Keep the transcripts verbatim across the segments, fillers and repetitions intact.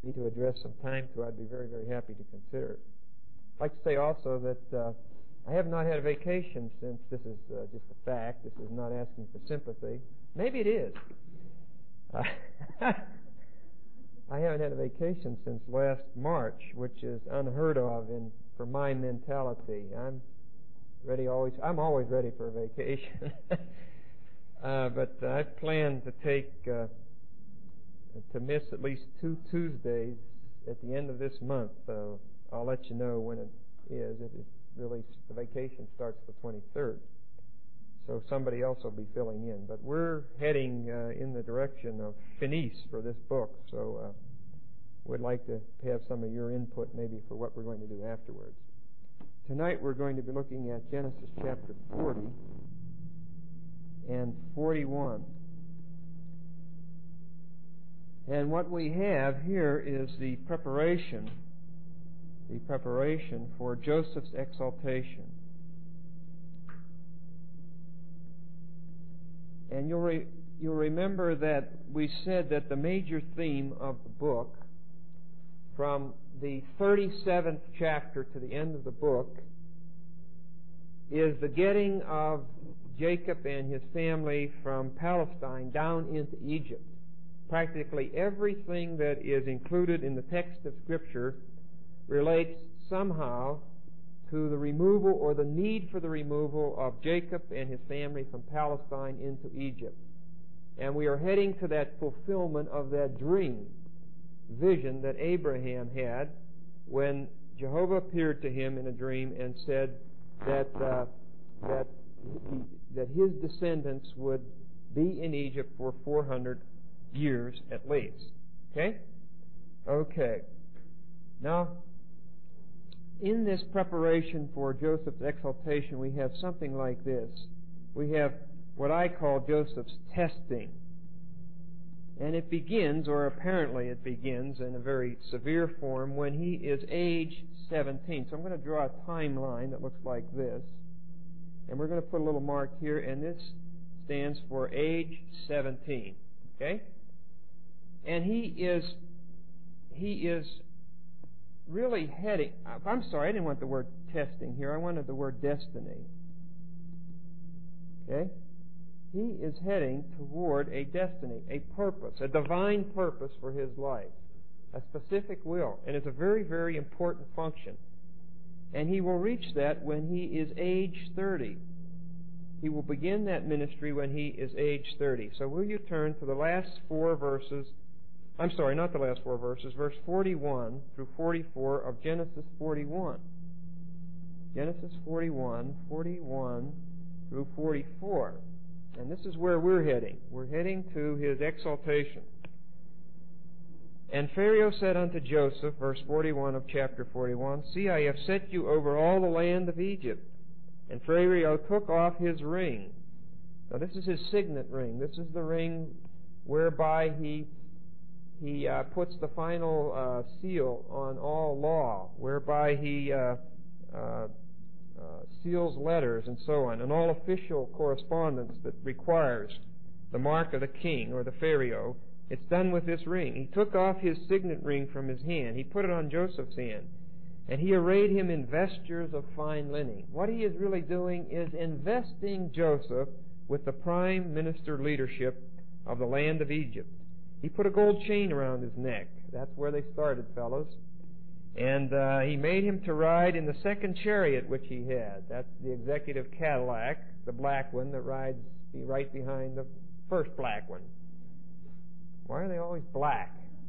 me to address some time to, I'd be very, very happy to consider it. I'd like to say also that uh, I have not had a vacation since, this is uh, just a fact, this is not asking for sympathy. Maybe it is. Uh, I haven't had a vacation since last March, which is unheard of in for my mentality. I'm ready always. I'm always ready for a vacation. uh, but uh, I plan to take uh, to miss at least two Tuesdays at the end of this month. Uh, I'll let you know when it is. It is really the vacation starts the twenty-third. So somebody else will be filling in. But we're heading uh, in the direction of finis for this book. So uh, we'd like to have some of your input maybe for what we're going to do afterwards. Tonight we're going to be looking at Genesis chapter forty and forty-one. And what we have here is the preparation, the preparation for Joseph's exaltation. And you'll, re- you'll remember that we said that the major theme of the book, from the thirty-seventh chapter to the end of the book, is the getting of Jacob and his family from Palestine down into Egypt. Practically everything that is included in the text of Scripture relates somehow to the removal or the need for the removal of Jacob and his family from Palestine into Egypt. And we are heading to that fulfillment of that dream, vision that Abraham had when Jehovah appeared to him in a dream and said that uh, that he, that his descendants would be in Egypt for four hundred years at least. Okay? Okay. Now, in this preparation for Joseph's exaltation, we have something like this. We have what I call Joseph's testing. And it begins, or apparently it begins, in a very severe form when he is age seventeen. So I'm going to draw a timeline that looks like this. And we're going to put a little mark here, and this stands for age seventeen. Okay? And he is, he is really heading, I'm sorry, I didn't want the word testing here. I wanted the word destiny. Okay? He is heading toward a destiny, a purpose, a divine purpose for his life, a specific will. And it's a very, very important function. And he will reach that when he is age thirty. He will begin that ministry when he is age thirty. So will you turn to the last four verses, I'm sorry, not the last four verses, verse forty-one through forty-four of Genesis forty-one. Genesis forty-one, forty-one through forty-four. And this is where we're heading. We're heading to his exaltation. And Pharaoh said unto Joseph, verse forty-one of chapter forty-one, See, I have set you over all the land of Egypt. And Pharaoh took off his ring. Now this is his signet ring. This is the ring whereby he he uh, puts the final uh, seal on all law, whereby he uh, uh, Uh, seals letters and so on, and all official correspondence that requires the mark of the king or the Pharaoh, it's done with this ring. He took off his signet ring from his hand. He put it on Joseph's hand, and he arrayed him in vestures of fine linen. What he is really doing is investing Joseph with the prime minister leadership of the land of Egypt. He put a gold chain around his neck. That's where they started, fellows. And uh, he made him to ride in the second chariot which he had. That's the executive Cadillac, the black one that rides right behind the first black one. Why are they always black?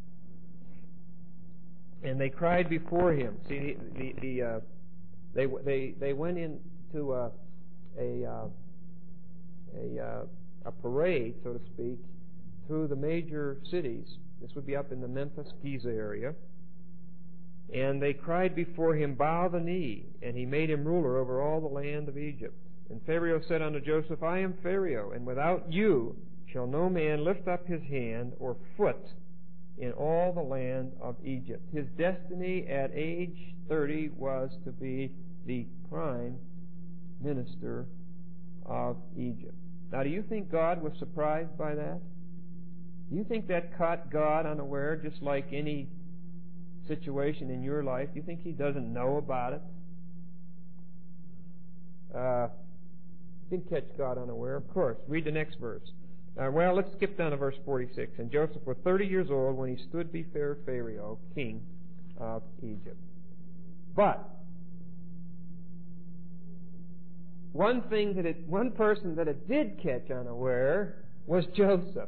And they cried before him. See, the, the, the uh, they they they went into a a uh, a, uh, a parade, so to speak, through the major cities. This would be up in the Memphis, Giza area. And they cried before him, Bow the knee. And he made him ruler over all the land of Egypt. And Pharaoh said unto Joseph, I am Pharaoh, and without you shall no man lift up his hand or foot in all the land of Egypt. His destiny at age thirty was to be the prime minister of Egypt. Now, do you think God was surprised by that? Do you think that caught God unaware, just like any situation in your life? Do you think he doesn't know about it? Uh, didn't catch God unaware. Of course. Read the next verse. Uh, well, let's skip down to verse forty-six. And Joseph was thirty years old when he stood before Pharaoh, king of Egypt. But one thing that it, one person that it did catch unaware was Joseph.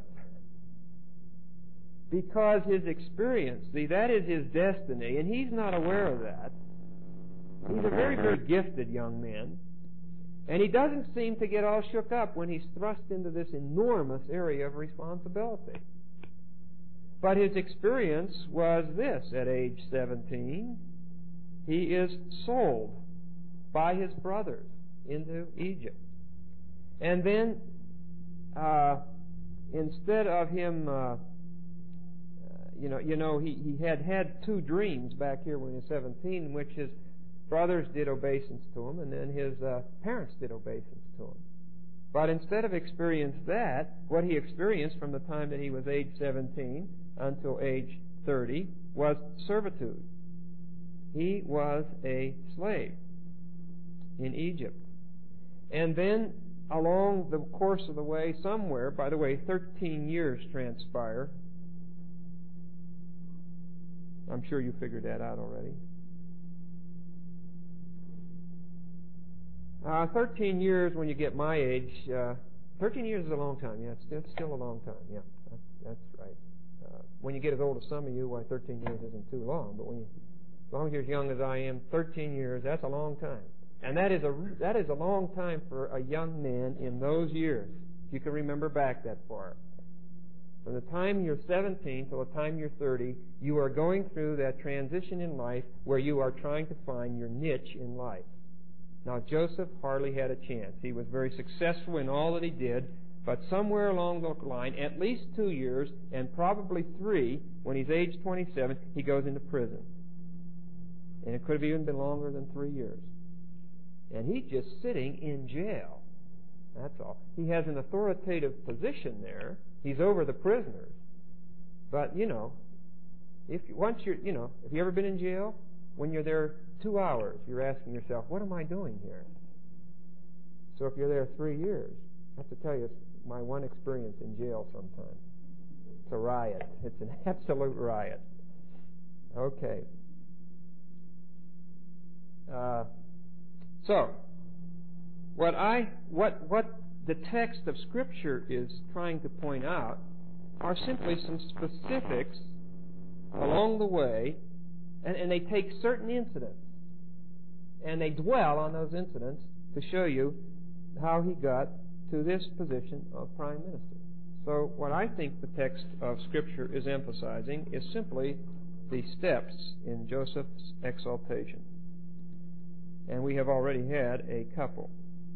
Because his experience, see, that is his destiny, and he's not aware of that. He's a very, very gifted young man. And he doesn't seem to get all shook up when he's thrust into this enormous area of responsibility. But his experience was this: at age seventeen, he is sold by his brothers into Egypt. And then, uh, instead of him, uh, you know, you know, he, he had had two dreams back here when he was seventeen, in which his brothers did obeisance to him, and then his uh, parents did obeisance to him. But instead of experiencing that, what he experienced from the time that he was age seventeen until age thirty was servitude. He was a slave in Egypt. And then, along the course of the way, somewhere, by the way, thirteen years transpire. I'm sure you figured that out already. Uh, thirteen years when you get my age, uh, thirteen years is a long time. Yeah, it's, it's still a long time. Yeah, that, that's right. Uh, when you get as old as some of you, why thirteen years isn't too long. But when you, as long as you're as young as I am, thirteen years, that's a long time. And that is a, that is a long time for a young man in those years. If you can remember back that far. From the time you're seventeen till the time you're thirty, you are going through that transition in life where you are trying to find your niche in life. Now, Joseph hardly had a chance. He was very successful in all that he did, but somewhere along the line, at least two years, and probably three, when he's age twenty-seven, he goes into prison. And it could have even been longer than three years. And he's just sitting in jail. That's all. He has an authoritative position there. He's over the prisoners. But, you know, if once you're, you know, have you ever been in jail? When you're there two hours, you're asking yourself, what am I doing here? So if you're there three years, I have to tell you, it's my one experience in jail sometimes. It's a riot. It's an absolute riot. Okay. Uh, so, what I, what, what the text of Scripture is trying to point out are simply some specifics along the way, and, and they take certain incidents, and they dwell on those incidents to show you how he got to this position of prime minister. So what I think the text of Scripture is emphasizing is simply the steps in Joseph's exaltation. And we have already had a couple.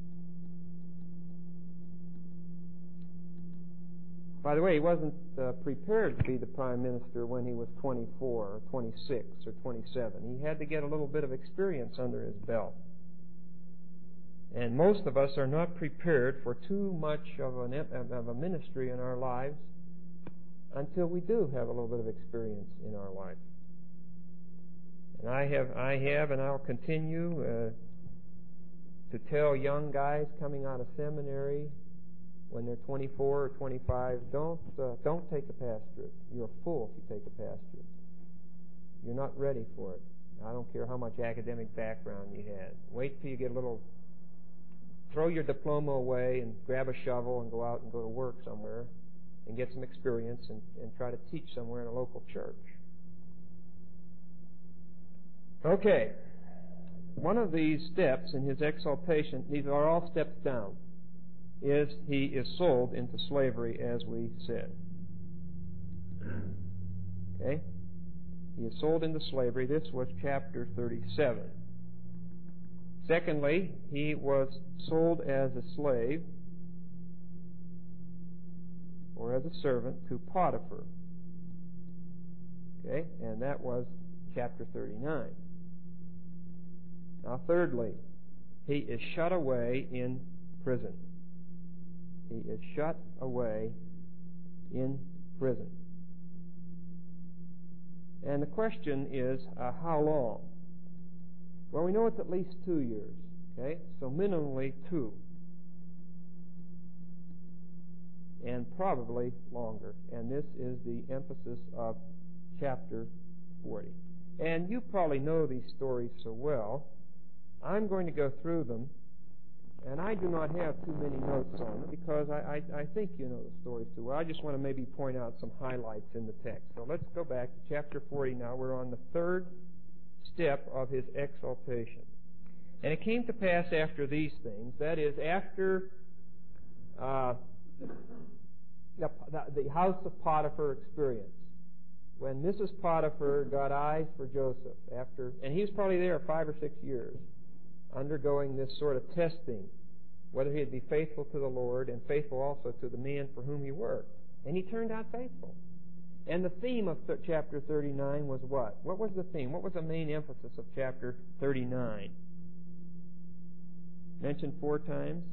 By the way, he wasn't uh, prepared to be the prime minister when he was twenty-four or twenty-six or twenty-seven. He had to get a little bit of experience under his belt. And most of us are not prepared for too much of, an, of a ministry in our lives until we do have a little bit of experience in our life. And I have, I have, and I'll continue uh, to tell young guys coming out of seminary when they're twenty-four or twenty-five, don't uh, don't take a pastorate. You're a fool if you take a pastorate. You're not ready for it. I don't care how much academic background you had. Wait till you get a little. Throw your diploma away and grab a shovel and go out and go to work somewhere and get some experience and, and try to teach somewhere in a local church. Okay. One of these steps in his exaltation, these are all steps down, is he is sold into slavery, as we said. Okay? He is sold into slavery. This was chapter thirty-seven. Secondly, he was sold as a slave or as a servant to Potiphar. Okay? And that was chapter thirty-nine. Now, thirdly, he is shut away in prison. He is shut away in prison. And the question is, uh, how long? Well, we know it's at least two years. Okay? So minimally two. And probably longer. And this is the emphasis of chapter forty. And you probably know these stories so well. I'm going to go through them, and I do not have too many notes on them because I, I, I think you know the stories too well. I just want to maybe point out some highlights in the text. So let's go back to chapter forty now. We're on the third step of his exaltation. And it came to pass after these things, that is, after uh, the, the, the house of Potiphar experience, when Missus Potiphar got eyes for Joseph, after, and he was probably there five or six years, undergoing this sort of testing, whether he'd be faithful to the Lord and faithful also to the man for whom he worked. And he turned out faithful. And the theme of th- chapter thirty-nine was what? What was the theme? What was the main emphasis of chapter thirty-nine? Mentioned four times.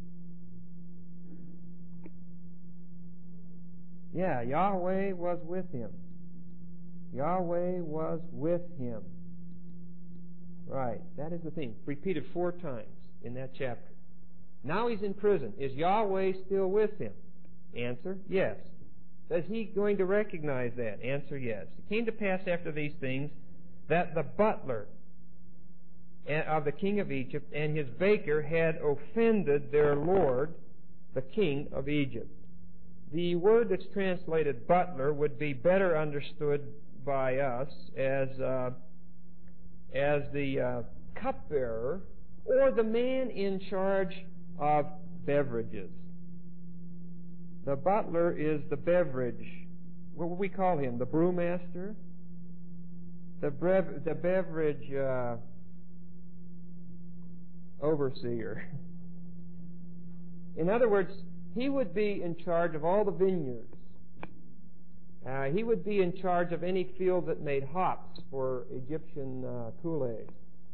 Yeah, Yahweh was with him. Yahweh was with him. Right, that is the theme. Repeated four times in that chapter. Now he's in prison. Is Yahweh still with him? Answer, yes. Is he going to recognize that? Answer, yes. It came to pass after these things that the butler of the king of Egypt and his baker had offended their lord, the king of Egypt. The word that's translated butler would be better understood by us as uh, as the uh, cupbearer or the man in charge of beverages. The butler is the beverage. What would we call him? The brewmaster? The, brev- the beverage uh, overseer. In other words, he would be in charge of all the vineyards. Uh, he would be in charge of any field that made hops for Egyptian uh, Kool-Aid.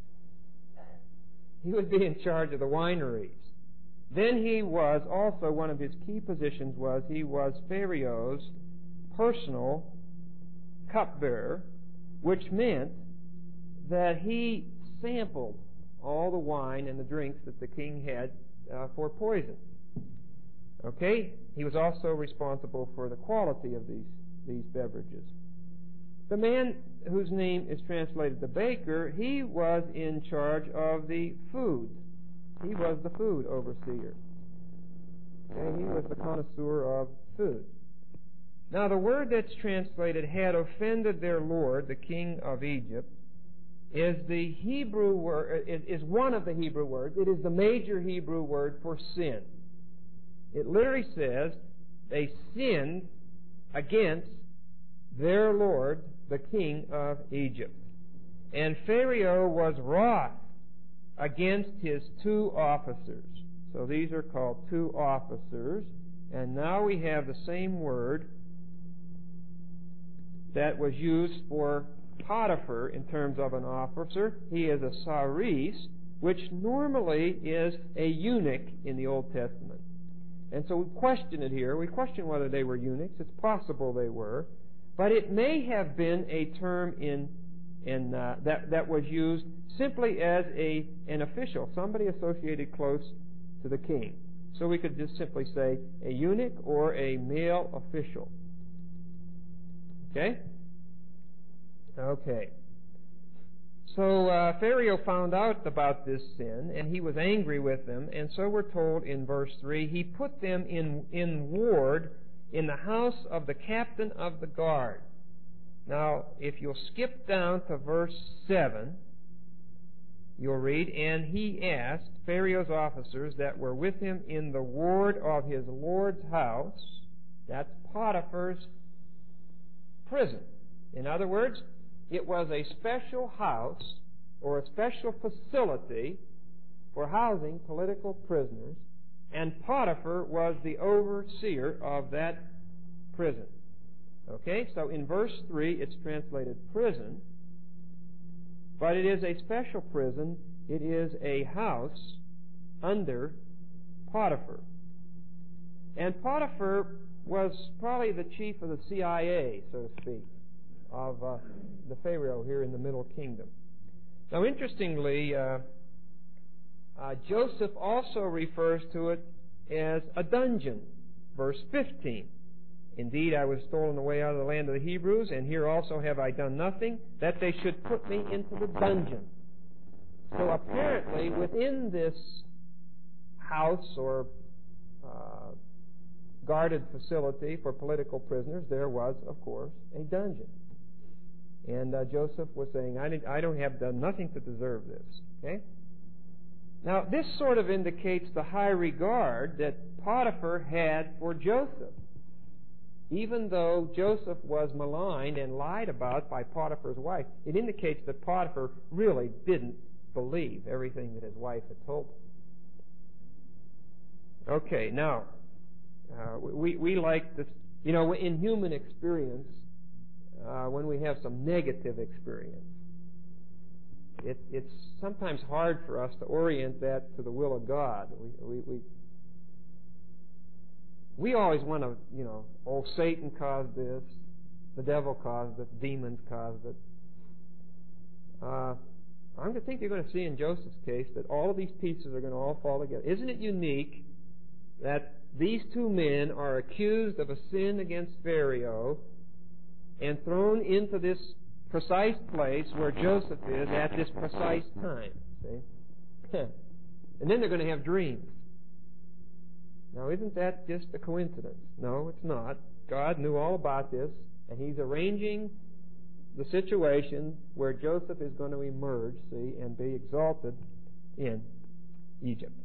He would be in charge of the wineries. Then he was also, one of his key positions was, he was Pharaoh's personal cupbearer, which meant that he sampled all the wine and the drinks that the king had uh, for poison. Okay? He was also responsible for the quality of these, these beverages. The man whose name is translated the baker, he was in charge of the food. He was the food overseer. And he was the connoisseur of food. Now, the word that's translated had offended their lord, the king of Egypt, is the Hebrew word, is one of the Hebrew words. It is the major Hebrew word for sin. It literally says they sinned against their lord, the king of Egypt. And Pharaoh was wroth against his two officers. So these are called two officers. And now we have the same word that was used for Potiphar in terms of an officer. He is a saris, which normally is a eunuch in the Old Testament. And so we question it here. We question whether they were eunuchs. It's possible they were. But it may have been a term in in uh, that that was used simply as a an official, somebody associated close to the king. So we could just simply say a eunuch or a male official. Okay? Okay. So uh, Pharaoh found out about this sin, and he was angry with them, and so we're told in verse three, he put them in, in ward in the house of the captain of the guard. Now, if you'll skip down to verse seven, you'll read, and he asked Pharaoh's officers that were with him in the ward of his lord's house, that's Potiphar's prison. In other words, it was a special house or a special facility for housing political prisoners, and Potiphar was the overseer of that prison. Okay, so in verse three it's translated prison, but it is a special prison. It is a house under Potiphar. And Potiphar was probably the chief of the C I A, so to speak, of uh, the Pharaoh here in the Middle Kingdom. Now, interestingly, uh, uh, Joseph also refers to it as a dungeon. Verse fifteen. Indeed, I was stolen away out of the land of the Hebrews, and here also have I done nothing, that they should put me into the dungeon. So apparently, within this house or uh, guarded facility for political prisoners, there was, of course, a dungeon. And uh, Joseph was saying, I, did, I don't have done nothing to deserve this. Okay? Now, this sort of indicates the high regard that Potiphar had for Joseph. Even though Joseph was maligned and lied about by Potiphar's wife, it indicates that Potiphar really didn't believe everything that his wife had told him. Okay, now, uh, we, we like this, you know, in human experience, uh, when we have some negative experience, it, it's sometimes hard for us to orient that to the will of God. We, we, we We always want to, you know, oh, Satan caused this, the devil caused it, demons caused it. Uh, I'm going to think you're going to see in Joseph's case that all of these pieces are going to all fall together. Isn't it unique that these two men are accused of a sin against Pharaoh and thrown into this precise place where Joseph is at this precise time? See? And then they're going to have dreams. Now, isn't that just a coincidence? No, it's not. God knew all about this, and He's arranging the situation where Joseph is going to emerge, see, and be exalted in Egypt.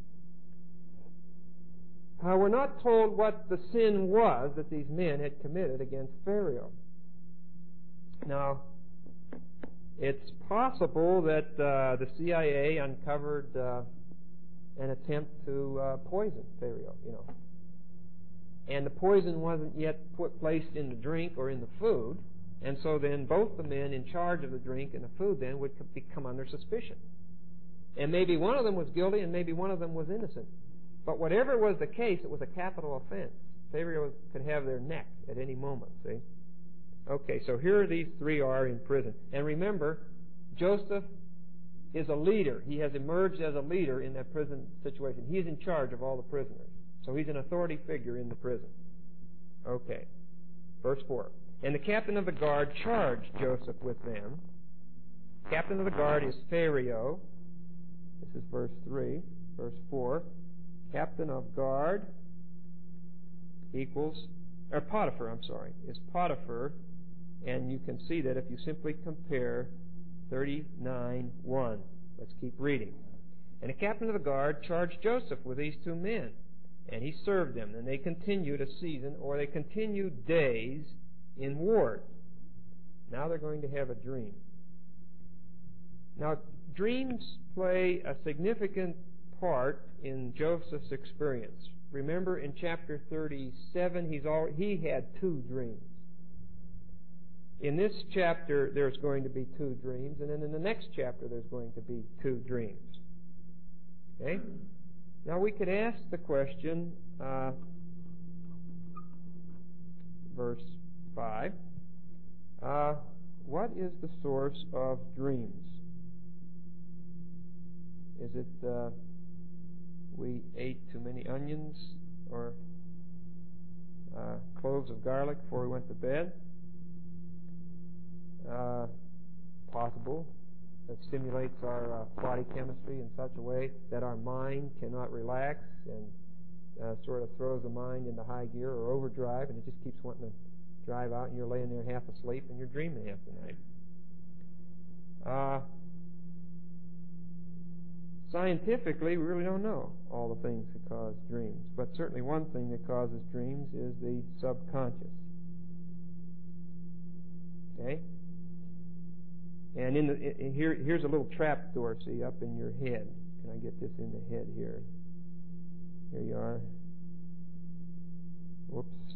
Uh, we're not told what the sin was that these men had committed against Pharaoh. Now, it's possible that uh, the C I A uncovered Uh, an attempt to uh, poison Pharaoh, you know. And the poison wasn't yet put placed in the drink or in the food, and so then both the men in charge of the drink and the food then would become under suspicion. And maybe one of them was guilty and maybe one of them was innocent. But whatever was the case, it was a capital offense. Pharaoh could have their neck at any moment, see? Okay, so here these three are in prison. And remember, Joseph is a leader. He has emerged as a leader in that prison situation. He's in charge of all the prisoners. So he's an authority figure in the prison. Okay. Verse four. And the captain of the guard charged Joseph with them. Captain of the guard is Pharaoh. This is verse three. Verse four. Captain of guard equals, or Potiphar, I'm sorry, is Potiphar. And you can see that if you simply compare thirty-nine one. Let's keep reading. And the captain of the guard charged Joseph with these two men, and he served them. And they continued a season, or they continued days in ward. Now they're going to have a dream. Now, dreams play a significant part in Joseph's experience. Remember, in chapter thirty-seven, he's all, he had two dreams. In this chapter, there's going to be two dreams, and then in the next chapter, there's going to be two dreams. Okay? Now, we could ask the question, uh, verse five, uh, what is the source of dreams? Is it uh, we ate too many onions or uh, cloves of garlic before we went to bed? Uh, possible. That stimulates our uh, body chemistry in such a way that our mind cannot relax and uh, sort of throws the mind into high gear or overdrive, and it just keeps wanting to drive out, and you're laying there half asleep and you're dreaming half the night. Uh, scientifically, we really don't know all the things that cause dreams, but certainly one thing that causes dreams is the subconscious. Okay? And in the in, here, here's a little trap door, see, up in your head. Can I get this in the head here? Here you are. Whoops.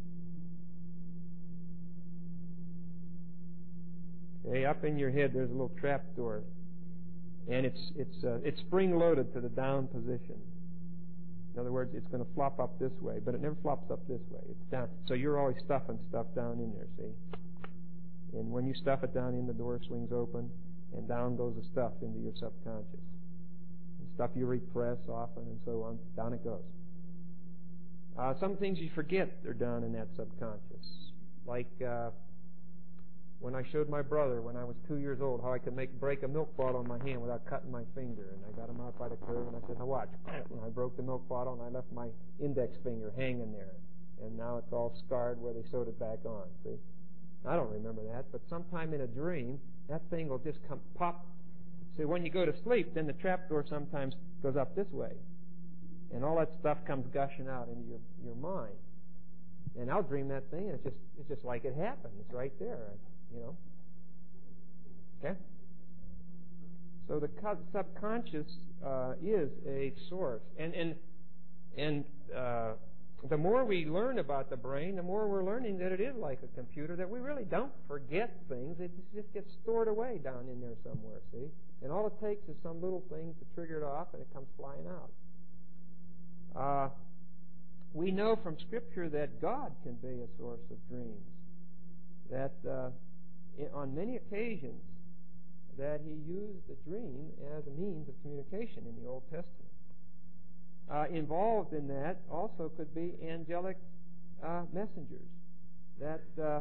Okay, up in your head, there's a little trap door, and it's it's uh, it's spring loaded to the down position. In other words, it's going to flop up this way, but it never flops up this way. It's down, so you're always stuffing stuff down in there. See. And when you stuff it down in, the door swings open, and down goes the stuff into your subconscious. And stuff you repress often and so on, down it goes. Uh, some things you forget are down in that subconscious. Like uh, when I showed my brother when I was two years old how I could make break a milk bottle in my hand without cutting my finger. And I got him out by the curb and I said, now watch. And I broke the milk bottle and I left my index finger hanging there. And now it's all scarred where they sewed it back on, see? I don't remember that, but sometime in a dream, that thing will just come pop. See, when you go to sleep, then the trapdoor sometimes goes up this way. And all that stuff comes gushing out into your, your mind. And I'll dream that thing, and it's just it's just like it happened. It's right there, you know. Okay? So the subconscious uh, is a source. And, and, and uh, the more we learn about the brain, the more we're learning that it is like a computer, that we really don't forget things. It just gets stored away down in there somewhere, see? And all it takes is some little thing to trigger it off, and it comes flying out. Uh, we know from Scripture that God can be a source of dreams. That uh, in, on many occasions that He used the dream as a means of communication in the Old Testament. Uh, involved in that also could be angelic uh, messengers. That uh,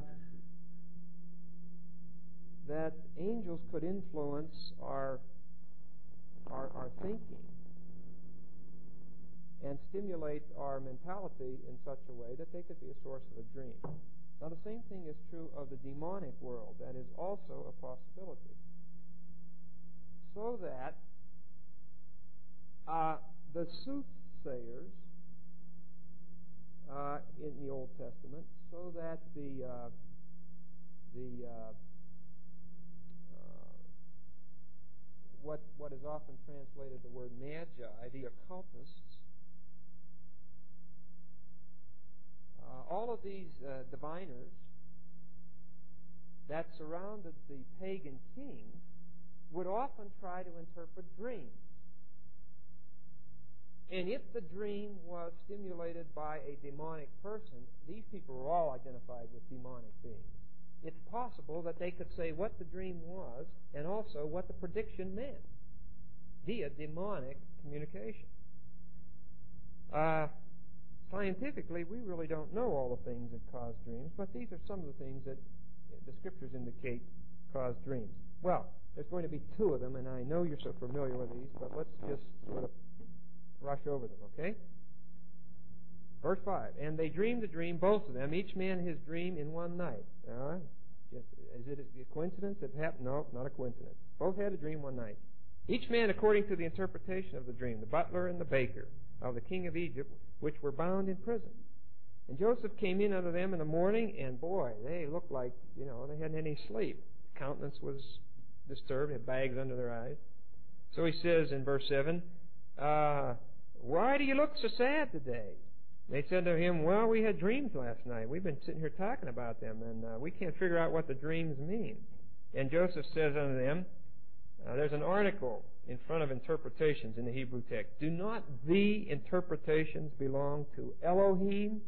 that angels could influence our our, our thinking and stimulate our mentality in such a way that they could be a source of a dream. Now, the same thing is true of the demonic world. That is also a possibility. So that uh, the soothsayers uh, in the Old Testament, so that the uh, the uh, uh, what what is often translated the word magi, the occultists, uh, all of these uh, diviners that surrounded the pagan kings would often try to interpret dreams. And if the dream was stimulated by a demonic person, these people were all identified with demonic beings. It's possible that they could say what the dream was and also what the prediction meant via demonic communication. Uh, scientifically, we really don't know all the things that cause dreams, but these are some of the things that the Scriptures indicate cause dreams. Well, there's going to be two of them, and I know you're so familiar with these, but let's just sort of rush over them, okay? Verse five, and they dreamed a dream, both of them, each man his dream in one night. All right? Just, is it a coincidence? It happened? No, not a coincidence. Both had a dream one night. Each man according to the interpretation of the dream, the butler and the baker of the king of Egypt, which were bound in prison. And Joseph came in unto them in the morning, and boy, they looked like, you know, they hadn't any sleep. Countenance was disturbed, had bags under their eyes. So he says in verse seven, uh, why do you look so sad today? They said to him, well, we had dreams last night. We've been sitting here talking about them, and uh, we can't figure out what the dreams mean. And Joseph says unto them, uh, there's an article in front of interpretations in the Hebrew text. Do not the interpretations belong to Elohim?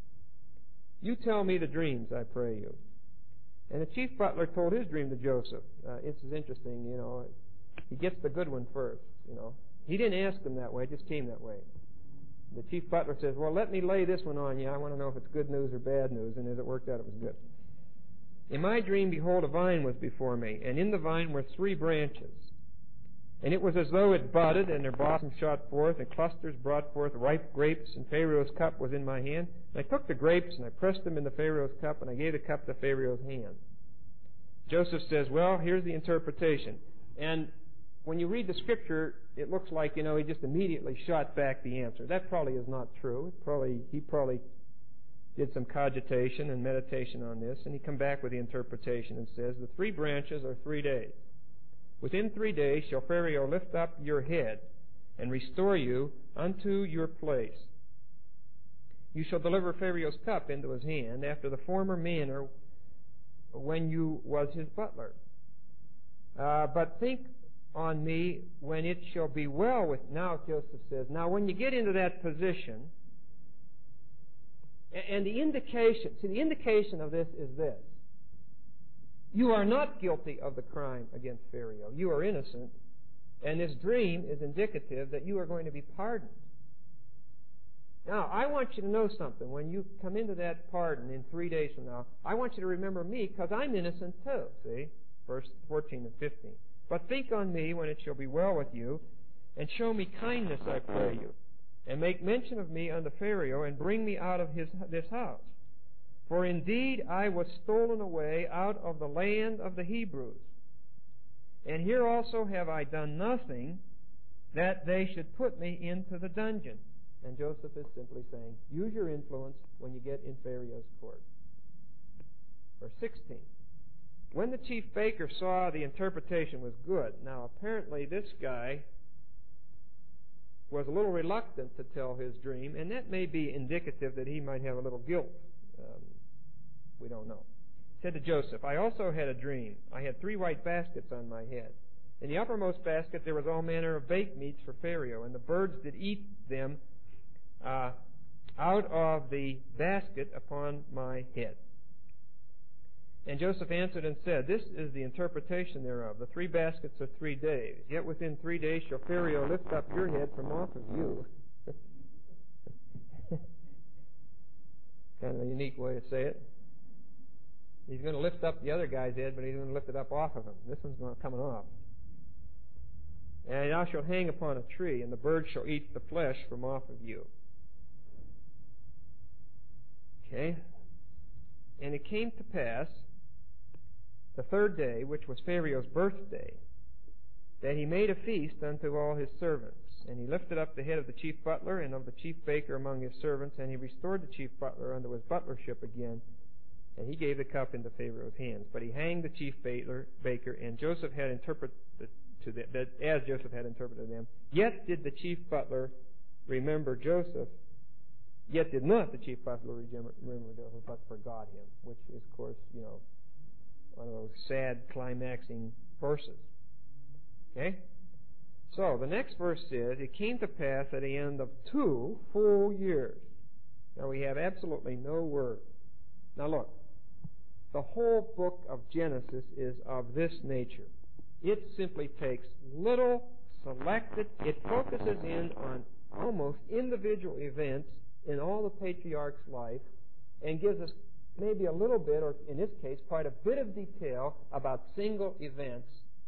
You tell me the dreams, I pray you. And the chief butler told his dream to Joseph. Uh, this is interesting, you know. He gets the good one first, you know. He didn't ask them that way, it just came that way. The chief butler says, well, let me lay this one on you. I want to know if it's good news or bad news. And as it worked out, it was good. In my dream, behold, a vine was before me, and in the vine were three branches. And it was as though it budded, and their blossoms shot forth, and clusters brought forth ripe grapes, and Pharaoh's cup was in my hand. And I took the grapes, and I pressed them into Pharaoh's cup, and I gave the cup to Pharaoh's hand. Joseph says, well, here's the interpretation. And when you read the Scripture, it looks like, you know, he just immediately shot back the answer. That probably is not true. It probably He probably did some cogitation and meditation on this, and he come back with the interpretation and says, the three branches are three days. Within three days shall Pharaoh lift up your head and restore you unto your place. You shall deliver Pharaoh's cup into his hand after the former manner when you was his butler. Uh, but think on me when it shall be well with... Now, Joseph says, now when you get into that position, and the indication, see, the indication of this is this. You are not guilty of the crime against Pharaoh. You are innocent, and this dream is indicative that you are going to be pardoned. Now, I want you to know something. When you come into that pardon in three days from now, I want you to remember me, because I'm innocent too, see? Verse fourteen and fifteen. But think on me when it shall be well with you, and show me kindness, I pray you, and make mention of me unto Pharaoh, and bring me out of his this house. For indeed I was stolen away out of the land of the Hebrews. And here also have I done nothing that they should put me into the dungeon. And Joseph is simply saying, use your influence when you get in Pharaoh's court. Verse sixteen. When the chief baker saw the interpretation was good. Now apparently this guy was a little reluctant to tell his dream, and that may be indicative that he might have a little guilt. Um, we don't know. He said to Joseph, I also had a dream. I had three white baskets on my head. In the uppermost basket there was all manner of baked meats for Pharaoh, and the birds did eat them uh, out of the basket upon my head. And Joseph answered and said, This is the interpretation thereof. The three baskets are three days. Yet within three days shall Pharaoh lift up your head from off of you. Kind of a unique way to say it. He's going to lift up the other guy's head, but he's going to lift it up off of him. This one's going to coming off. And thou shalt hang upon a tree, and the birds shall eat the flesh from off of you. Okay? And it came to pass, the third day, which was Pharaoh's birthday, that he made a feast unto all his servants. And he lifted up the head of the chief butler and of the chief baker among his servants, and he restored the chief butler unto his butlership again, and he gave the cup into Pharaoh's hands. But he hanged the chief baker, baker and Joseph had interpreted to the, that as Joseph had interpreted them. Yet did the chief butler remember Joseph. Yet did not the chief butler remember Joseph, but forgot him, which is, of course, you know, one of those sad climaxing verses. Okay? So, the next verse says, It came to pass at the end of two full years. Now, we have absolutely no word. Now, look. The whole book of Genesis is of this nature. It simply takes little selected, it focuses in on almost individual events in all the patriarchs' life, and gives us maybe a little bit, or in this case, quite a bit of detail about single events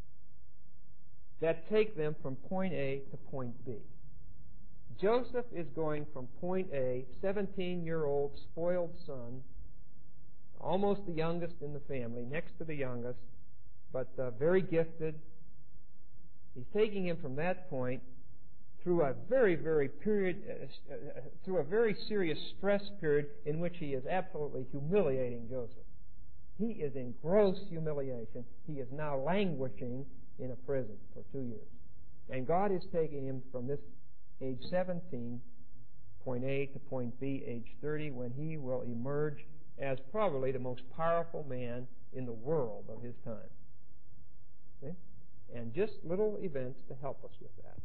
that take them from point A to point B. Joseph is going from point A, seventeen-year-old spoiled son, almost the youngest in the family, next to the youngest, but uh, very gifted. He's taking him from that point through a very, very period, uh, uh, through a very serious stress period in which he is absolutely humiliating Joseph. He is in gross humiliation. He is now languishing in a prison for two years. And God is taking him from this age seventeen, point A, to point B, age thirty, when he will emerge as probably the most powerful man in the world of his time. See? And just little events to help us with that.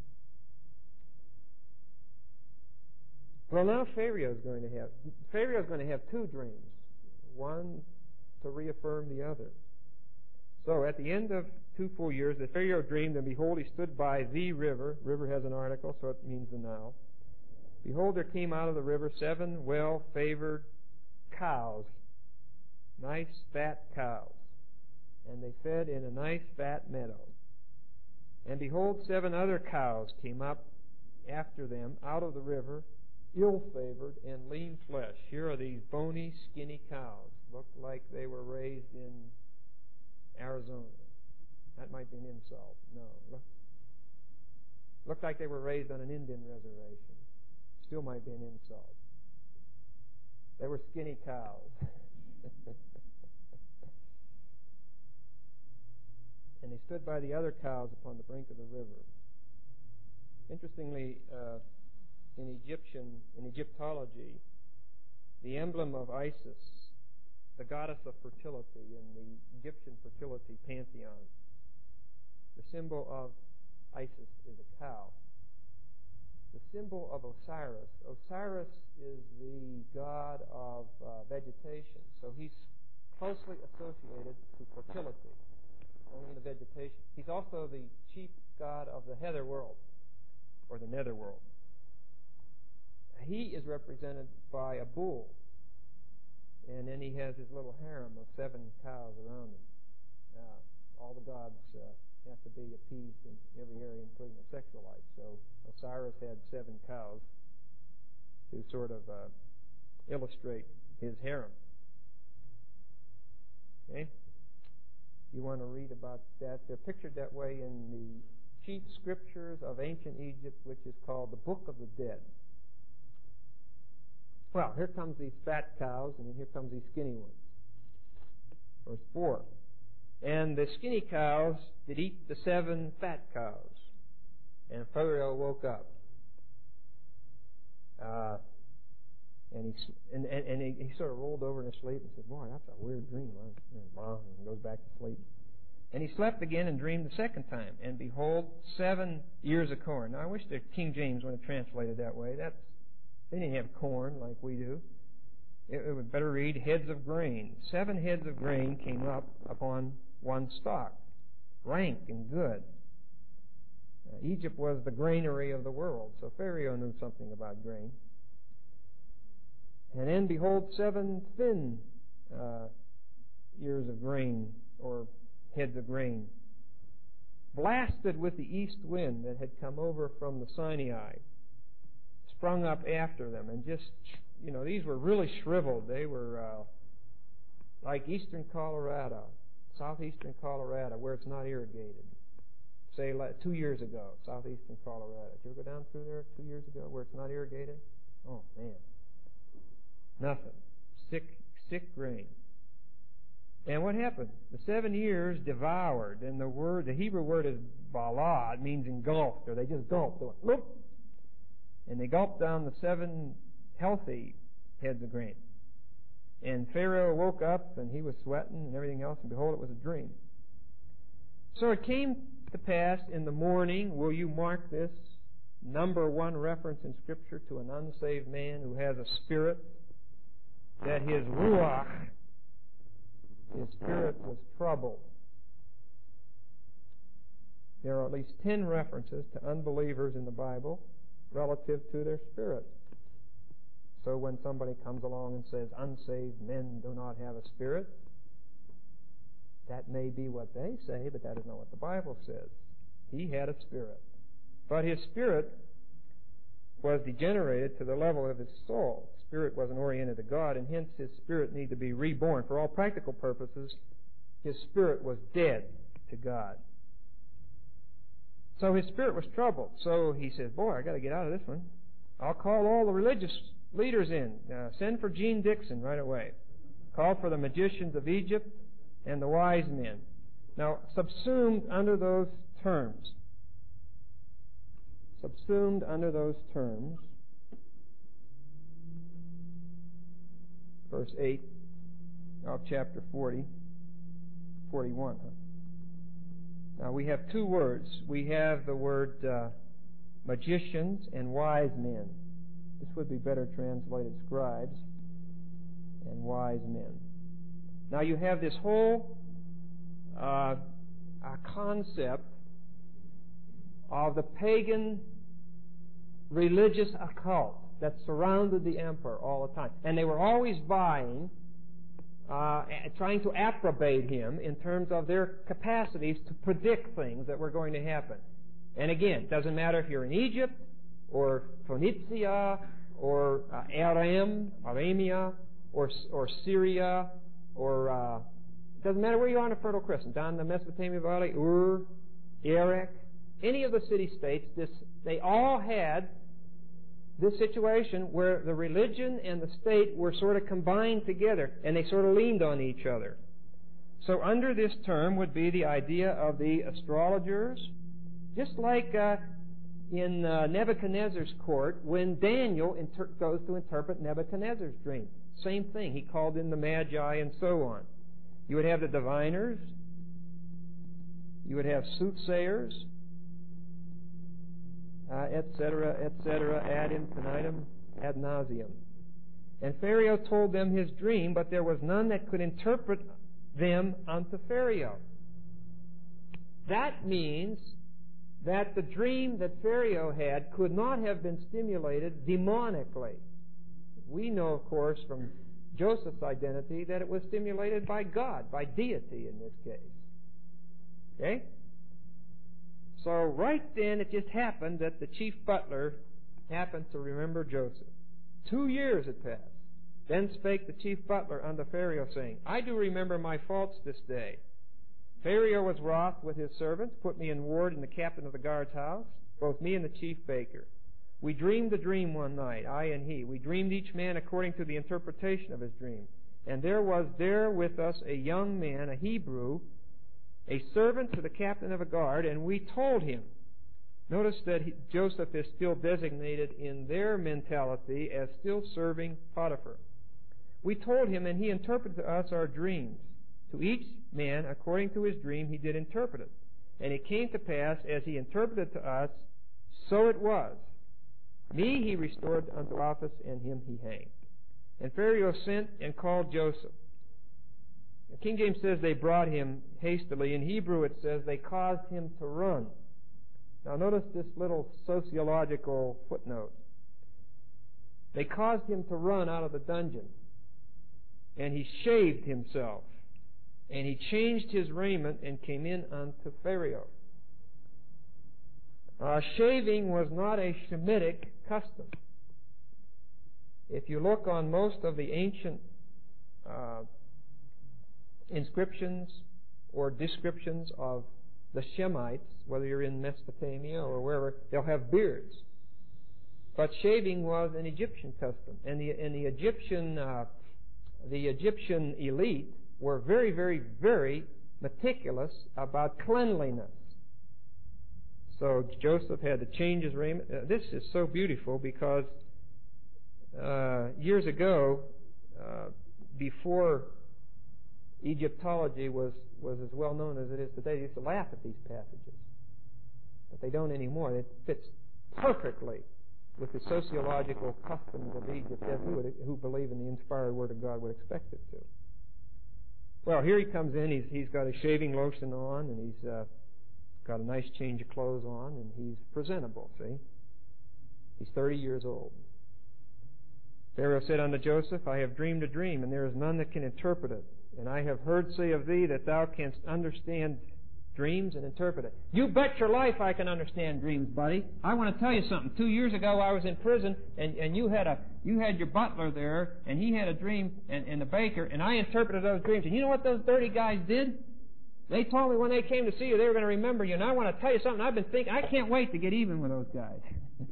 Well, now Pharaoh is going to have Pharaoh is going to have two dreams, one to reaffirm the other. So, at the end of two full years, the Pharaoh dreamed, and behold, he stood by the river. River has an article, so it means the Nile. Behold, there came out of the river seven well-favored cows, nice fat cows, and they fed in a nice fat meadow. And behold, seven other cows came up after them out of the river, ill-favored and lean flesh. Here are these bony, skinny cows. Look like they were raised in Arizona. That might be an insult. No. Look, looked like they were raised on an Indian reservation. Still might be an insult. They were skinny cows. And they stood by the other cows upon the brink of the river. Interestingly, uh, in Egyptian, in Egyptology, the emblem of Isis, the goddess of fertility in the Egyptian fertility pantheon, the symbol of Isis is a cow. The symbol of Osiris. Osiris is the god of uh, vegetation. So he's closely associated to fertility, only in the vegetation. He's also the chief god of the heather world, or the nether world. He is represented by a bull, and then he has his little harem of seven cows around him. Uh, all the gods uh, have to be appeased in every area, including the sexual life. So Osiris had seven cows to sort of uh, illustrate his harem. Okay? If you want to read about that, they're pictured that way in the chief scriptures of ancient Egypt, which is called the Book of the Dead. Well, here comes these fat cows, and then here comes these skinny ones. Verse four. And the skinny cows did eat the seven fat cows. And Pharaoh woke up. Uh, and he and, and, and he, he sort of rolled over in his sleep and said, "Boy, that's a weird dream." And goes back to sleep. And he slept again and dreamed the second time. And behold, seven ears of corn. Now, I wish the King James would have translated that way. That's They didn't have corn like we do. It, it would better read heads of grain. Seven heads of grain came up upon one stalk, rank and good. Uh, Egypt was the granary of the world, so Pharaoh knew something about grain. And then, behold, seven thin uh, ears of grain, or heads of grain, blasted with the east wind that had come over from the Sinai, sprung up after them, and just, you know, these were really shriveled. They were uh, like eastern Colorado, southeastern Colorado, where it's not irrigated. Say, like two years ago, southeastern Colorado. Did you ever go down through there two years ago where it's not irrigated? Oh, man. Nothing. Sick, sick grain. And what happened? The seven years devoured, and the word, the Hebrew word is bala. It means engulfed, or they just gulped. They went, whoop, and they gulped down the seven healthy heads of grain. And Pharaoh woke up, and he was sweating and everything else, and behold, it was a dream. So it came to pass in the morning, will you mark this, number one reference in Scripture to an unsaved man who has a spirit, that his ruach, his spirit, was troubled. There are at least ten references to unbelievers in the Bible relative to their spirit. So when somebody comes along and says, unsaved men do not have a spirit, that may be what they say, but that is not what the Bible says. He had a spirit. But his spirit was degenerated to the level of his soul. Spirit wasn't oriented to God, and hence his spirit needed to be reborn. For all practical purposes, his spirit was dead to God. So his spirit was troubled. So he said, boy, I got to get out of this one. I'll call all the religious leaders in. Uh, send for Gene Dixon right away. Call for the magicians of Egypt and the wise men. Now, subsumed under those terms, subsumed under those terms, verse eight of chapter forty, forty-one. Huh? Now, we have two words. We have the word uh, magicians and wise men. This would be better translated scribes and wise men. Now, you have this whole uh, uh, concept of the pagan religious occult that surrounded the emperor all the time. And they were always vying, uh, trying to approbate him in terms of their capacities to predict things that were going to happen. And again, it doesn't matter if you're in Egypt, or Phoenicia, or uh, Aram, Aramea, or, or Syria, or uh, it doesn't matter where you are in the Fertile Crescent, down in the Mesopotamia Valley, Ur, Erech, any of the city-states, this, they all had this situation where the religion and the state were sort of combined together, and they sort of leaned on each other. So under this term would be the idea of the astrologers, just like uh, in uh, Nebuchadnezzar's court when Daniel inter- goes to interpret Nebuchadnezzar's dream. Same thing. He called in the Magi and so on. You would have the diviners. You would have soothsayers, uh, et cetera, et cetera, ad infinitum, ad nauseum. And Pharaoh told them his dream, but there was none that could interpret them unto Pharaoh. That means that the dream that Pharaoh had could not have been stimulated demonically. We know, of course, from Joseph's identity that it was stimulated by God, by deity in this case. Okay? So right then it just happened that the chief butler happened to remember Joseph. Two years had passed. Then spake the chief butler unto Pharaoh, saying, I do remember my faults this day. Pharaoh was wroth with his servants, put me in ward in the captain of the guard's house, both me and the chief baker. We dreamed a dream one night, I and he. We dreamed each man according to the interpretation of his dream. And there was there with us a young man, a Hebrew, a servant to the captain of a guard, and we told him. Notice that he, Joseph is still designated in their mentality as still serving Potiphar. We told him, and he interpreted to us our dreams. To each man, according to his dream, he did interpret it. And it came to pass, as he interpreted to us, so it was. Me he restored unto office, and him he hanged. And Pharaoh sent and called Joseph. King James says they brought him hastily. In Hebrew it says they caused him to run. Now notice this little sociological footnote. They caused him to run out of the dungeon. And he shaved himself. And he changed his raiment and came in unto Pharaoh. Uh, shaving was not a Shemitic custom. If you look on most of the ancient uh, inscriptions or descriptions of the Shemites, whether you're in Mesopotamia or wherever, they'll have beards. But shaving was an Egyptian custom, and the and the Egyptian uh, the Egyptian elite were very, very, very meticulous about cleanliness. So Joseph had to change his raiment. Uh, this is so beautiful because uh, years ago, uh, before Egyptology was, was as well known as it is today, they used to laugh at these passages. But they don't anymore. It fits perfectly with the sociological customs of Egypt, as who, would, who believe in the inspired Word of God would expect it to. Well, here he comes in. He's, he's got a shaving lotion on, and he's uh, got a nice change of clothes on, and he's presentable, see? He's thirty years old. Pharaoh said unto Joseph, I have dreamed a dream, and there is none that can interpret it. And I have heard say of thee that thou canst understand dreams and interpret it. You bet your life I can understand dreams, buddy. I want to tell you something. Two years ago I was in prison, and, and you had a you had your butler there, and he had a dream, and, and the baker, and I interpreted those dreams. And you know what those dirty guys did? They told me when they came to see you they were going to remember you. And I want to tell you something. I've been thinking, I can't wait to get even with those guys.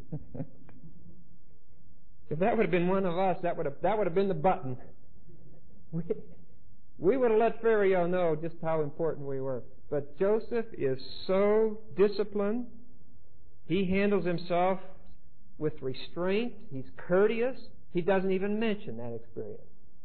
If that would have been one of us, that would have that would have been the button. We, we would have let Pharaoh know just how important we were. But Joseph is so disciplined. He handles himself with restraint. He's courteous. He doesn't even mention that experience.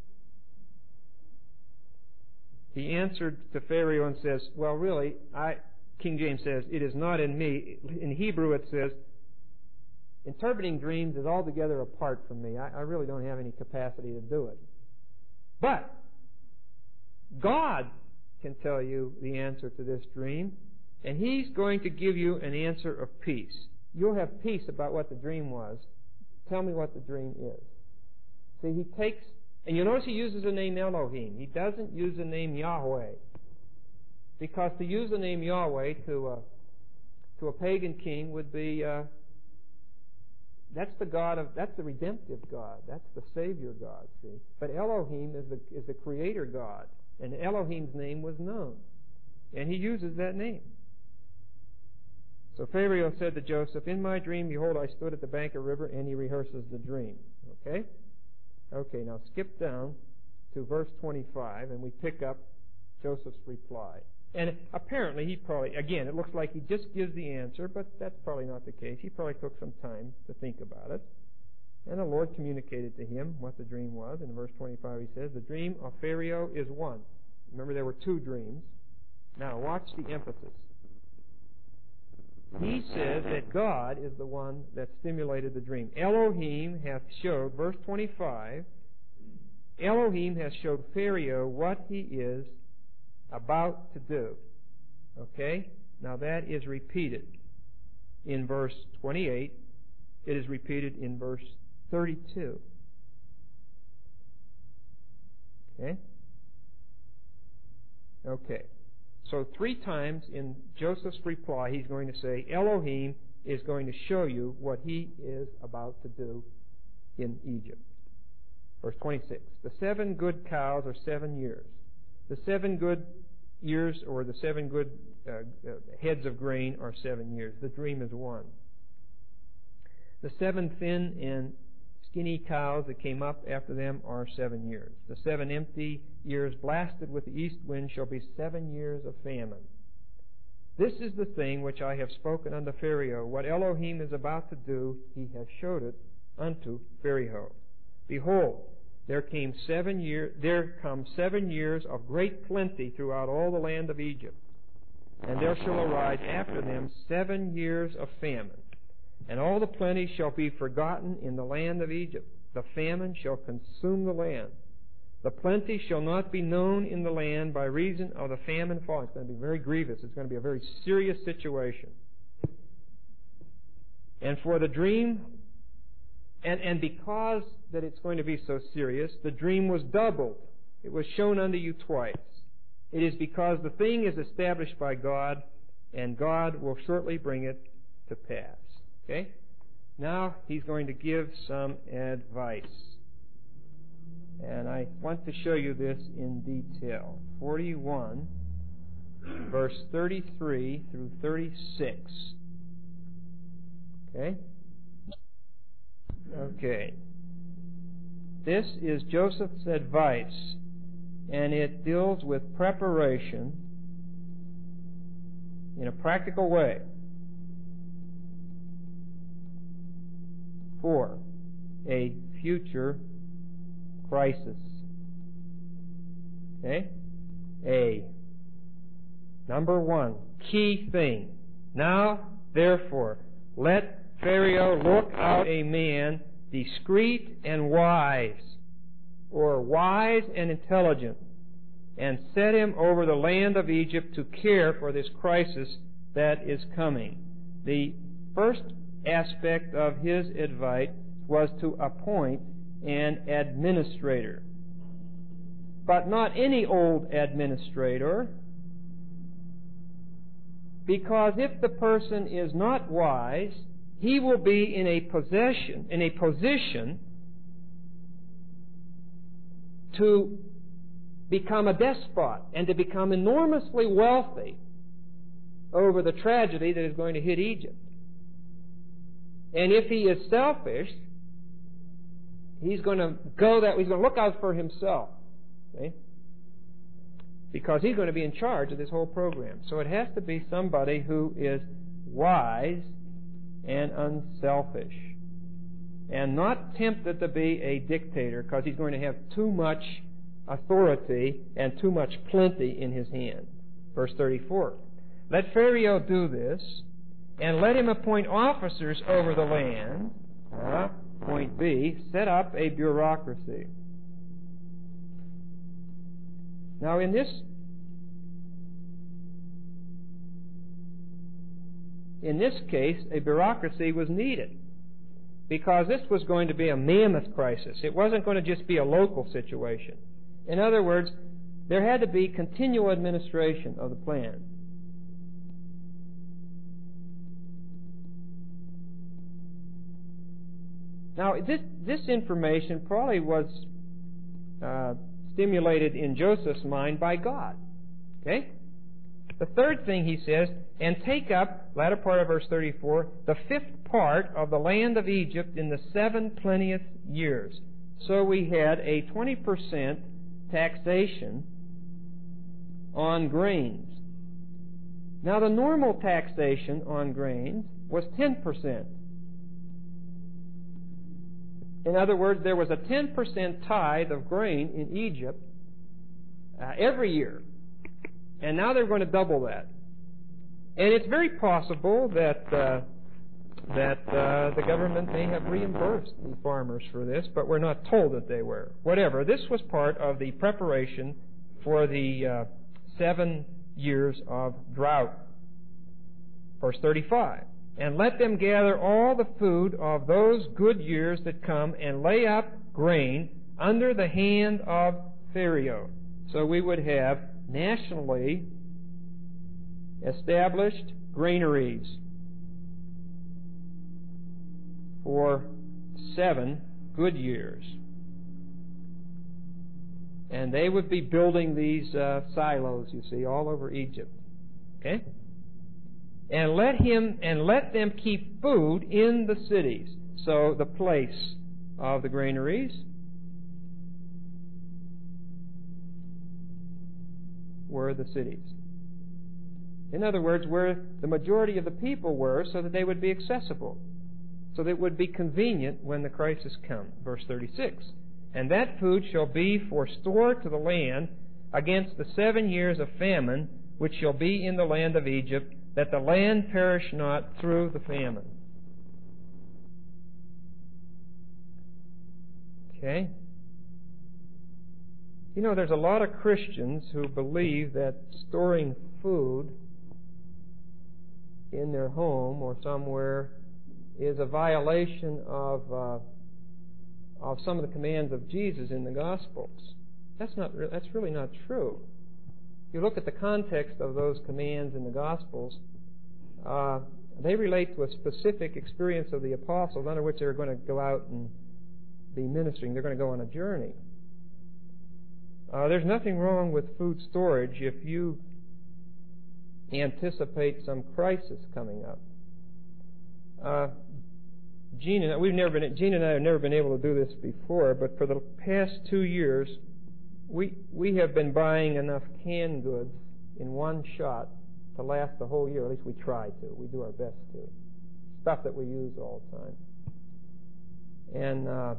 He answered to Pharaoh and says, well, really, I, King James says, it is not in me. In Hebrew it says, interpreting dreams is altogether apart from me. I, I really don't have any capacity to do it. But God can tell you the answer to this dream, and He's going to give you an answer of peace. You'll have peace about what the dream was. Tell me what the dream is. See, He takes, and you notice He uses the name Elohim. He doesn't use the name Yahweh. Because to use the name Yahweh to a, to a pagan king would be, uh, that's the God of, that's the redemptive God. That's the Savior God, see. But Elohim is the, is the Creator God. And Elohim's name was known. And he uses that name. So Pharaoh said to Joseph, in my dream, behold, I stood at the bank of the river, and he rehearses the dream. Okay? Okay, now skip down to verse twenty-five, and we pick up Joseph's reply. And apparently he probably, again, it looks like he just gives the answer, but that's probably not the case. He probably took some time to think about it. And the Lord communicated to him what the dream was. In verse twenty-five he says, the dream of Pharaoh is one. Remember, there were two dreams. Now, watch the emphasis. He says that God is the one that stimulated the dream. Elohim hath showed, verse twenty-five, Elohim has showed Pharaoh what he is about to do. Okay? Now that is repeated in verse twenty-eight. It is repeated in verse thirty-two. Okay? Okay. So three times in Joseph's reply, he's going to say, Elohim is going to show you what he is about to do in Egypt. Verse twenty-six. The seven good cows are seven years. The seven good years, or the seven good uh, uh, heads of grain, are seven years. The dream is one. The seven thin and skinny cows that came up after them are seven years. The seven empty years blasted with the east wind shall be seven years of famine. This is the thing which I have spoken unto Pharaoh. What Elohim is about to do, he has showed it unto Pharaoh. Behold, there came seven years. There come seven years of great plenty throughout all the land of Egypt, and there shall arise after them seven years of famine, and all the plenty shall be forgotten in the land of Egypt. The famine shall consume the land. The plenty shall not be known in the land by reason of the famine falling. It's going to be very grievous. It's going to be a very serious situation. And for the dream, and, and because that it's going to be so serious, the dream was doubled. It was shown unto you twice. It is because the thing is established by God, and God will shortly bring it to pass. Okay? Now he's going to give some advice. And I want to show you this in detail. forty-one, verse thirty-three through thirty-six. Okay? Okay. This is Joseph's advice, and it deals with preparation in a practical way for a future crisis. Okay? A. Number one, key thing. Now, therefore, let Pharaoh look out a man discreet and wise, or wise and intelligent, and set him over the land of Egypt to care for this crisis that is coming. The first aspect of his advice was to appoint an administrator. But not any old administrator, because if the person is not wise, he will be in a possession, in a position to become a despot and to become enormously wealthy over the tragedy that is going to hit Egypt. And if he is selfish, he's going to go that he's going to look out for himself, see? Because he's going to be in charge of this whole program. So it has to be somebody who is wise and unselfish, and not tempted to be a dictator, because he's going to have too much authority and too much plenty in his hand. Verse thirty-four. Let Pharaoh do this, and let him appoint officers over the land. Uh, point B, set up a bureaucracy. Now in this In this case, a bureaucracy was needed, because this was going to be a mammoth crisis. It wasn't going to just be a local situation. In other words, there had to be continual administration of the plan. Now, this, this information probably was uh, stimulated in Joseph's mind by God. Okay? The third thing he says, and take up, latter part of verse thirty-four, the fifth part of the land of Egypt in the seven plenteous years. So we had a twenty percent taxation on grains. Now the normal taxation on grains was ten percent. In other words, there was a ten percent tithe of grain in Egypt uh, every year. And now they're going to double that. And it's very possible that uh, that uh, the government may have reimbursed the farmers for this, but we're not told that they were. Whatever, this was part of the preparation for the uh, seven years of drought. Verse thirty-five. And let them gather all the food of those good years that come, and lay up grain under the hand of Pharaoh. So we would have nationally established granaries for seven good years. And they would be building these uh, silos, you see, all over Egypt. Okay? And let him and let them keep food in the cities. So the place of the granaries were the cities. In other words, where the majority of the people were, so that they would be accessible, so that it would be convenient when the crisis comes. Verse thirty-six. And that food shall be for store to the land against the seven years of famine, which shall be in the land of Egypt, that the land perish not through the famine. Okay? You know, there's a lot of Christians who believe that storing food in their home or somewhere is a violation of uh, of some of the commands of Jesus in the Gospels. That's not. Re- that's really not true. If you look at the context of those commands in the Gospels, uh, they relate to a specific experience of the apostles, under which they're going to go out and be ministering. They're going to go on a journey. Uh, there's nothing wrong with food storage if you anticipate some crisis coming up. Uh, Gene and I, we've never been. Gene and I have never been able to do this before, but for the past two years, we we have been buying enough canned goods in one shot to last the whole year. At least we try to. We do our best to. Stuff that we use all the time. And uh,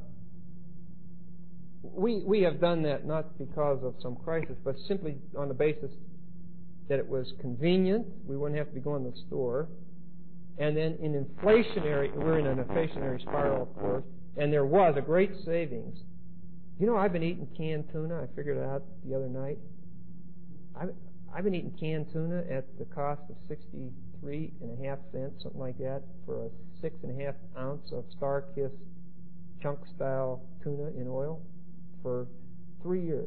we we have done that not because of some crisis, but simply on the basis that it was convenient. We wouldn't have to be going to the store. And then in inflationary, we're in an inflationary spiral, of course, and there was a great savings. You know, I've been eating canned tuna. I figured it out the other night. I've, I've been eating canned tuna at the cost of sixty-three and a half cents, something like that, for a six and a half ounce of Star-Kiss chunk-style tuna in oil for three years.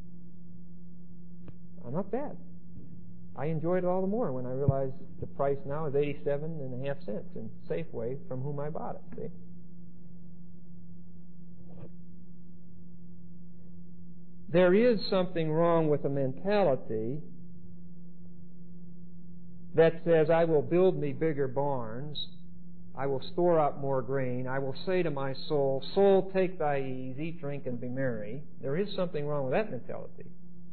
Uh, not bad. I enjoyed it all the more when I realized the price now is eighty-seven and a half cents in Safeway, from whom I bought it. See? There is something wrong with a mentality that says, I will build me bigger barns, I will store up more grain, I will say to my soul, soul, take thy ease, eat, drink, and be merry. There is something wrong with that mentality.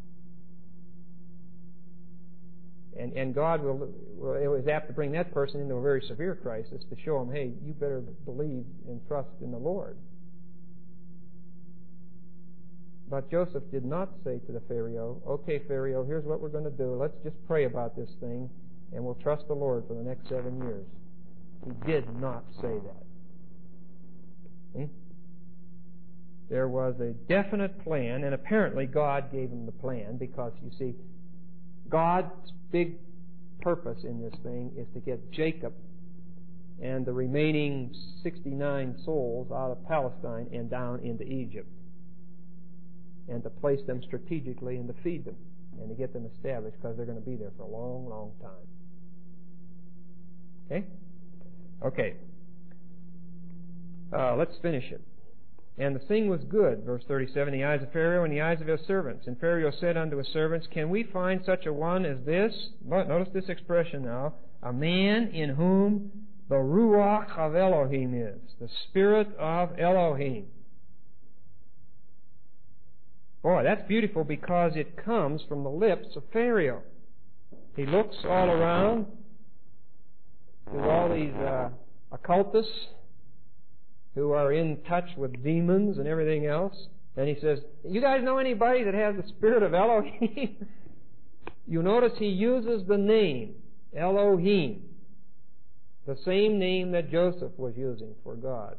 And, and God will, will it was apt to bring that person into a very severe crisis to show him, hey, you better believe and trust in the Lord. But Joseph did not say to the Pharaoh, okay, Pharaoh, here's what we're going to do. Let's just pray about this thing, and we'll trust the Lord for the next seven years. He did not say that. See? There was a definite plan, and apparently God gave him the plan, because, you see, God's big purpose in this thing is to get Jacob and the remaining sixty-nine souls out of Palestine and down into Egypt, and to place them strategically and to feed them and to get them established, because they're going to be there for a long, long time. Okay? Okay. Uh, let's finish it. And the thing was good, verse thirty-seven, in the eyes of Pharaoh and the eyes of his servants. And Pharaoh said unto his servants, can we find such a one as this? Notice this expression now. A man in whom the Ruach of Elohim is, the Spirit of Elohim. Boy, that's beautiful, because it comes from the lips of Pharaoh. He looks all around to all these uh, occultists who are in touch with demons and everything else, and he says, you guys know anybody that has the Spirit of Elohim? You notice he uses the name Elohim. The same name that Joseph was using for God.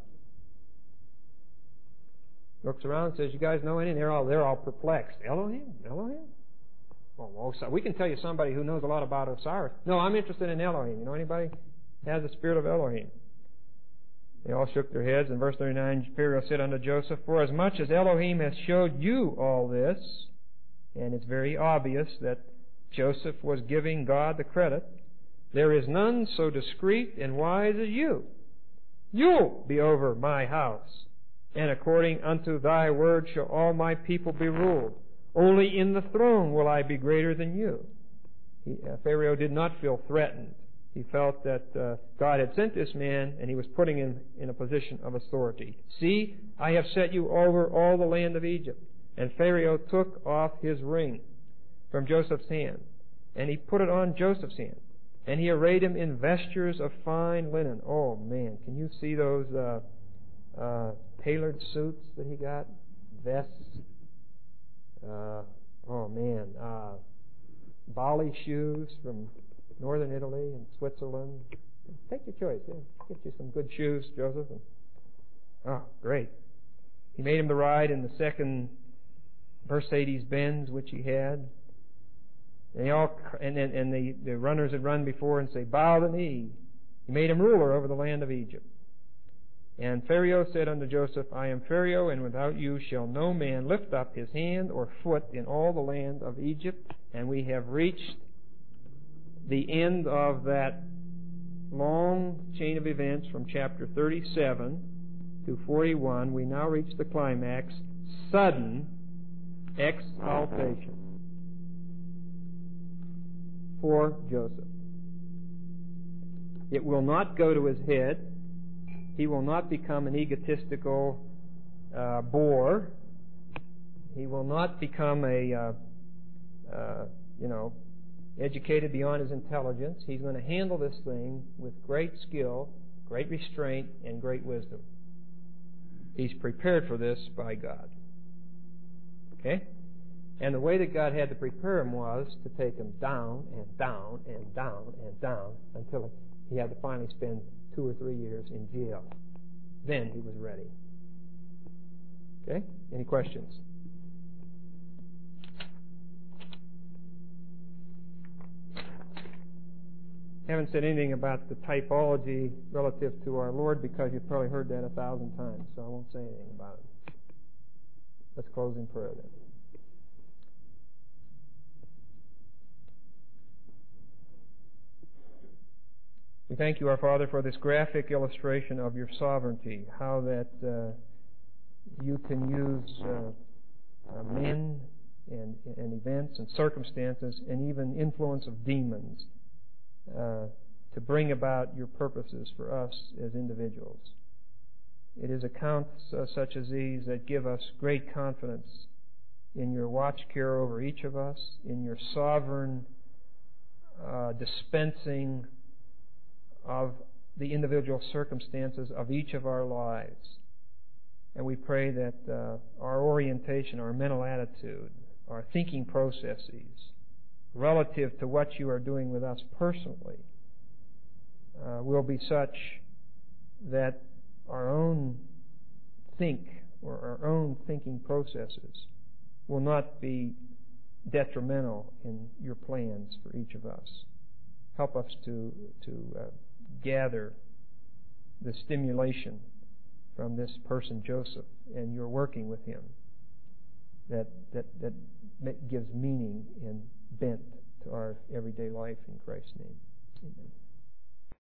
Looks around and says, you guys know any? They're all, they're all perplexed. Elohim? Elohim? Oh, well, so we can tell you somebody who knows a lot about Osiris. No, I'm interested in Elohim. You know anybody has the spirit of Elohim? They all shook their heads. In verse thirty-nine, Pharaoh said unto Joseph, for as much as Elohim has showed you all this, and it's very obvious that Joseph was giving God the credit, there is none so discreet and wise as you. You'll be over my house, and according unto thy word shall all my people be ruled. Only in the throne will I be greater than you. He, uh, Pharaoh did not feel threatened. He felt that uh, God had sent this man, and he was putting him in a position of authority. See, I have set you over all the land of Egypt. And Pharaoh took off his ring from Joseph's hand, and he put it on Joseph's hand. And he arrayed him in vestures of fine linen. Oh, man, can you see those uh, uh, tailored suits that he got? Vests. Uh, oh, man. Uh, Bali shoes from northern Italy and Switzerland. Take your choice. Yeah. Get you some good shoes, Joseph. And, oh, great. He made him to ride in the second Mercedes-Benz, which he had. And, they all, and, and, and the, the runners had run before and say, bow the knee. He made him ruler over the land of Egypt. And Pharaoh said unto Joseph, I am Pharaoh, and without you shall no man lift up his hand or foot in all the land of Egypt. And we have reached the end of that long chain of events from chapter thirty-seven to forty-one. We now reach the climax, sudden exaltation for Joseph. It will not go to his head. He will not become an egotistical uh, bore. He will not become a, uh, uh, you know, educated beyond his intelligence. He's going to handle this thing with great skill, great restraint, and great wisdom. He's prepared for this by God. Okay? And the way that God had to prepare him was to take him down and down and down and down until he had to finally spend two or three years in jail. Then he was ready. Okay? Any questions? Haven't said anything about the typology relative to our Lord because you've probably heard that a thousand times, so I won't say anything about it. Let's close in prayer then. We thank you, our Father, for this graphic illustration of your sovereignty, how that uh, you can use uh, uh, men and, and events and circumstances and even influence of demons uh, to bring about your purposes for us as individuals. It is accounts uh, such as these that give us great confidence in your watch care over each of us, in your sovereign uh, dispensing of the individual circumstances of each of our lives. And we pray that uh, our orientation, our mental attitude, our thinking processes, relative to what you are doing with us personally, uh, will be such that our own think, or our own thinking processes, will not be detrimental in your plans for each of us. Help us to to uh, gather the stimulation from this person Joseph, and you're working with him, that that that gives meaning and bent to our everyday life in Christ's name.